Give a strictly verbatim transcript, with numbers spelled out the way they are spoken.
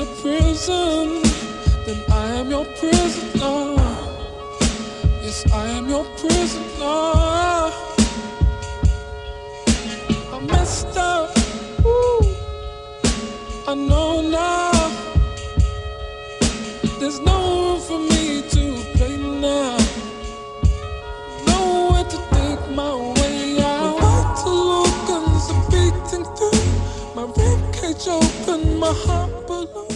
a prison, then I am your prisoner. Yes, I am your prisoner. I messed up, ooh, I know now. There's no room for me to play now. Nowhere to think my way out. My vital organs are beating through. My ribcage open, my heart below.